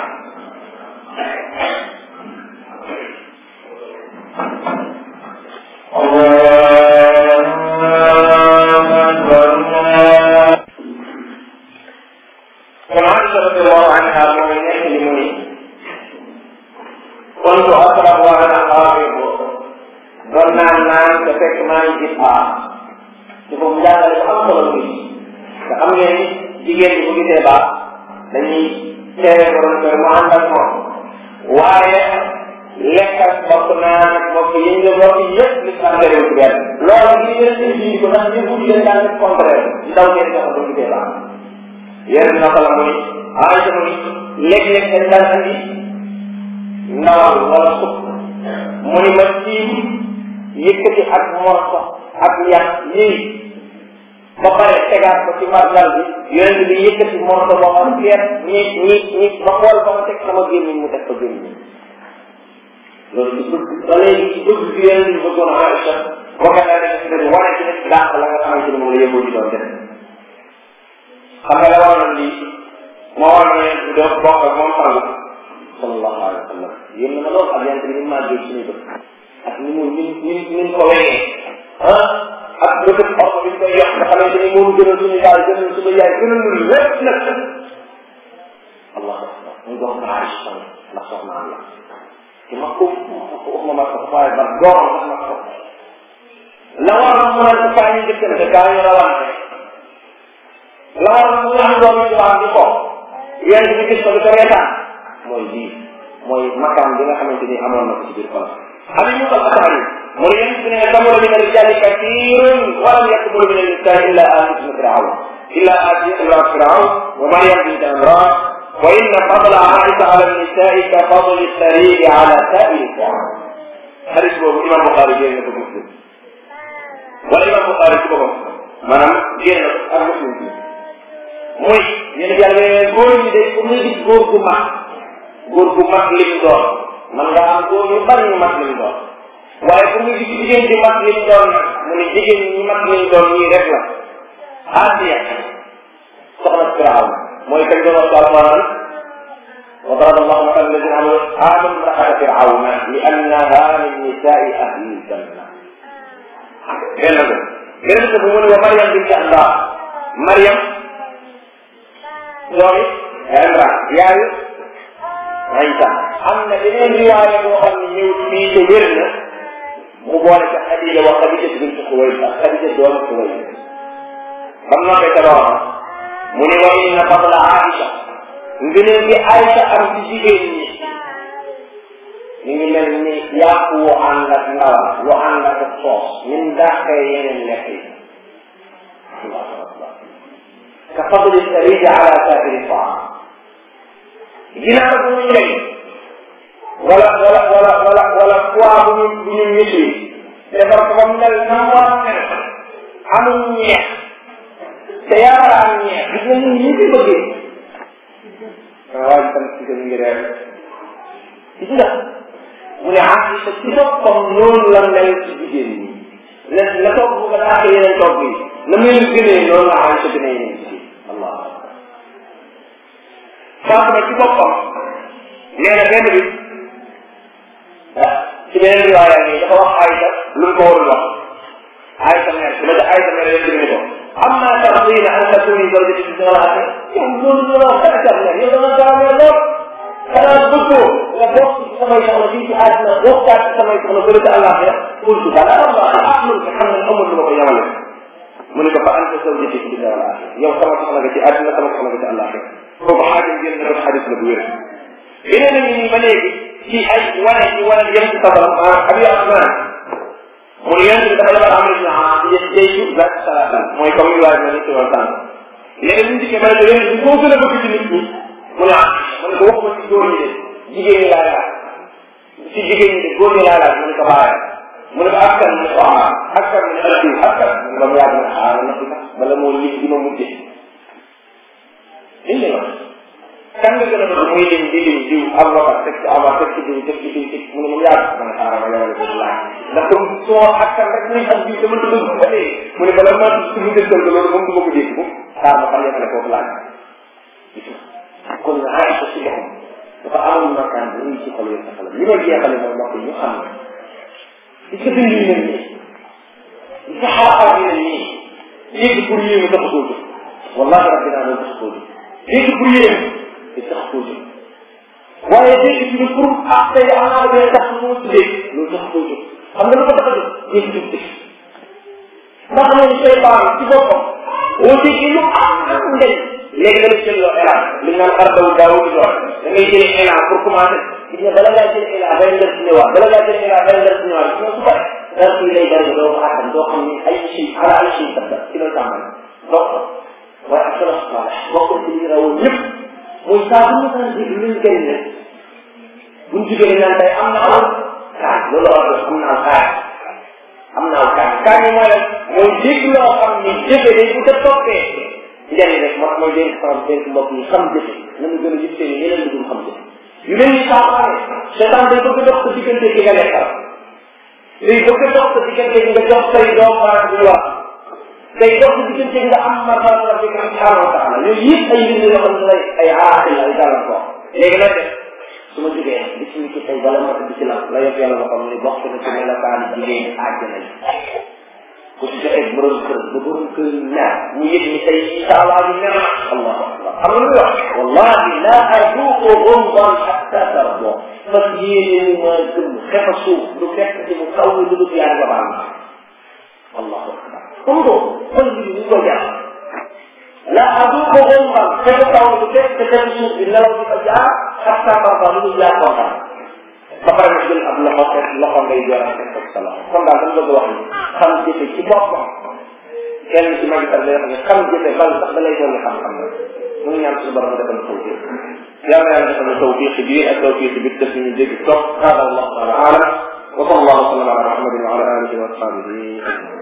kon Aïcha radiyallahu anha moo ngi nekk li mu ni kuntu ashrabu wa ana xaafiqu doon naan naan te fekk maa ngi gis baax ci foofu njàngale bu am solo bi te xam ngeen ni jigéen ñi bu gisee baax dañuy tere borom kër mu ànd ak moom waaye lekk ak bokk naan ak bokk yi ñu bokk yëpp li xam nga réew ci benn loolu gi yéen seen jii ko ndax ñu bu leen daan def contraire ndaw ngeen jox bu gisee baax yéen dina ko la mu ni Aïcha mu ni léeg-léeg dañ daan andi ndawal wala supp mu ni ma ci yëkkati ak morso ak yax yii ba pare tegaat ko ci margal bi yonent bi yëkkati morso ba xam seet ñi ñi ñi ma xool ba ma teg sama gémmiñ mu teg ko gémmiñ loolu ci bëgg ba léegi ci bëgg bi yonent bi bëggoon Aïcha boo ko daa def ci wane ci nekk dàq la nga xamante ni moom la yëgoo di doon def xam nga la waroon lii moo waroon yonent bi doon bokk ak moom sangu sallallahu alayhi wa sallam yéen na ma loolu ak yonent bi ni màggee suñu bëgg ak ni mu ni ni ni ko wegee ah ak bëgg oto bi ñu koy yokk nga xamante ni moom gënal suñu daal gënal suñu yaay gënal lu lépp nag allah akbar ñu dox na Aïcha ndax soxnaam la ci ma ko wax ma ma ko waaye ba doom sax ma ko la war na mu naan kaa ñu jëkkante kaa ñu rawante la war na mu wax doom ñu wax di ko yéen bi gis ko di ko reetaan mooy lii mooy makaan bi nga xamante ni amoon na ko ci biir xolam Ali Musa al-Ash'ari mu ne yéen ne kamula min ar-rijali kathirun wa lam yakmul min an-nisa'i illa aati ibn Fir'awn illa aati ibn Fir'awn wa Maryam bint Imran wa inna fadla Aisha ala an-nisa'i ka fadli as-sarid ala sa'ir al-ta'am hadith boobu imam Bukhari génn ko Muslim wala imam Bukhari ci boppam maanaam génn ak Muslim bi mooy yéen yàlla ne góor ñi day pour ñu gis góor gu mag góor gu mag li mu doon man nga am góor ñu bari ñu mag li mu doon waaye pour ñu gis jigéen di mag li mu doon nag mu ne jigéen ñi mag li mu doon ñii rek la Asiya soxna Firawna mooy kañ doon wax Alquran wa daraba Allahu mathalan alladhina amanu aamanu imra'ata Firawna li annaha min nisa'i ahli al-janna benn ko benn ko bu mu ne wa Maryam bint Imran Maryam doomi Imran yaayu Aïcha am na beneen riwaaya boo xam ne ñëw fii te wér na mu boole ca Xadija wa Xadija bint Xuwaylid ak Xadija doomu Xuwaylid xam naa koy tabax mu ne wa inna fadla Aïcha ngëneel gi Aïcha am ci jigéen ñi ñu ngi mel ni yàpp wu ànd ak ndawal lu ànd ak soos min dàqee yeneen lekk yi fadli saridi ala saakiri faam ginaar bu ñu njëriñ wala wala wala wala wala poids bu ñu bu ñu misri defar ko ba mu mel na mu war a mel amul ñeex te yaa war a am ñeex gis nga ñun ñi ci bëggee waaye tam ci ko ñu ngi reer gis nga mu ne Aïcha ci boppam noonu la mel ci jigéen ñi la la toog bu ko daake yeneen toog yi la muy gënee noonu la Aïcha gënee yeneen ci allah Fatima ci boppam nee na benn bi ci beneen riwaaya yi dafa wax Aïcha lu ko warul wax Aïcha mer su ma de Aïcha mer leen dëgg ko amma tardiina an takuni zawjati bi imra'atin yow loolu la wax dara jar yow dama gaaw mer lool xanaa bëggoo nga bokk ci samay soxna fii ci àddina bokkaat ci samay soxna bëri ci àllaaxira qultu balaa Allah ah mun ko xam ne amul lu ma ko yemale mu ne ko fa anta zawjati fi dunya wal aaxira yow sama soxna nga ci àddina sama soxna nga ci àllaaxira kooku xaadim génn na ko xadis la bu wér yeneen a ngi nii ba léegi ci ay wane ci wane yem ci sabaram abi asmaan mu ne yéen dafa lebal am na ah yéen jeytu zat salaatan mooy comme ñu waay ma ni ci wal tànn léegi ñu dikkee ma ne ko yéen bi koo gën a bëgg ci nit ñi mu ne ah mu ne ko waxuma ci góor ñi de jigéen ñi laa laaj ci jigéen ñi de góor ñi laa laaj mu ne ko baayam mu ne ko askan mu ne ko ah askan mu ne ëllëg askan mu ne ba mu yàgg na xaaral na fi sax bala moo lim di ma mujjee indi ma kan nga gën a bëgg muy lim di lim diw avocat teg ci avocat teg ci diw teg ci diw teg mu ne moom yàgg ma ne xaaral ma yowale ko laaj ndax comme soo askan rek muy am diw dama dugg ba dee mu ne bala ma su mu dëggal ko loolu moom du ma ko dégg moom xaar ma xam yemale foofu laaj kon Aïcha ci boppam dafa amoon makaan bu ñu ci xol yëpp xalam li ma jeexale mooy mbokk ñu xam ne li ko bind yu mel nii li ko xalaat yu mel nii léegi pour yéemu tax koo jóg wallahi rabbina loolu tax koo jóg léegi pour yéemu di tax koo jóg waaye léegi ci ne pour ah tey anaa bee tax moo tuddee loolu tax koo jóg xam nga lu ko tax a jóg léegi jóg def ndax loolu seytaan ci boppam woo ci lu am am njëriñ léegi da ngay jëloo élan li ñu naan ardawu daawu di doon da ngay jëlee élan pour commencer gis nga bala ngaa jëlee élan bay ndër si ñëwaat bala ngaa jëlee élan bay ndër si ñëwaat gis nga su pare dara fii lay dara doo ko àttan doo xam ni ay chi ala ay chi tabda ci la tàmbali donc waaye ak solo sala bokk ci li rawoon ñëpp muy saa bu ñu daan dégg luñ gën ne buñ jugee naan tey am na aw kaan loolu war am naa kaan am naa kaan kaan yi mooy lan mooy dégg loo xam ni jëfe day bu ca toppee njëriñ rek moo mooy dénk faram dénk mbokk yi xam jëfe na mu gën a yittee ni yeneen lu dul xam jëfe yu mel ni saa xaane seetaan day bëgg dox sa diggante gi nga nekkal day bëgg dox sa diggante gi nga jox say doom maanaam bu wax day dox sa diggante gi nga am marfat rabbika subhanahu wa taala yooyu yëpp ay mbir yoo xam ne lay ay aaqil ay gàllankoor léegi nag su ma jógee bis ni ki tey bala ma di ci la la yëpp yàlla waxam ni bokk na ci melokaan jigéen àjjana yi ku ci joxee borom kër ba borom kër yi ñaar ñu yëg ni tey incha allah bi mer na allahu akbar xam nga lu wax wallahi la aduqu rumban hatta tardo fas yéene ma gëm xefa suuf du fekk ci mu kaw lu dul yaa nga baal allahu akbar comme do kon bi ñu ko jaar la aduqu rumban xefa kaw du fekk ci xefa suuf bi nelaw di fa jaar hatta tardo lu dul yaa kontaan ba pare nga jël ab loxo teg loxo ngay joram teg ko sa loxo kon daal dama bëgg wax ni xam jëfe ci boppam kenn ci magitar lay wax ne xam jëfe bal sax da lay doon xam-xam la mu ngi ñaan suñu borom defal tawfiq yàlla yàlla defal tawfiq ci biir ak tawfiq ci biir def ñu dégg toog hada allahu taala alam wa sallallahu wa sallam ala muhammadin wa ala alihi wa ashabihi